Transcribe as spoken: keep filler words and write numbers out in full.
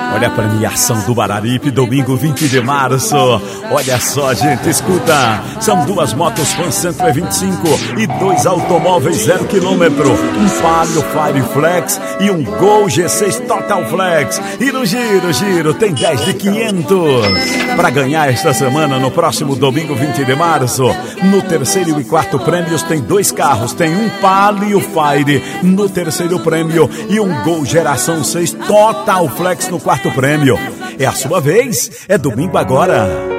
Olha a premiação do Bararipe, domingo vinte de março. Olha só, gente, escuta. São duas motos Fan cento e vinte e cinco e dois automóveis zero quilômetro. Um Palio Fire Flex e um Gol G seis Total Flex. E no giro, giro, tem dez de quinhentos. Para ganhar esta semana, no próximo domingo vinte de março, no terceiro e quarto prêmios tem dois carros. Tem um Palio Fire no terceiro prêmio e um Gol Geração seis Total Flex no quarto prêmio. É a sua vez, é domingo agora.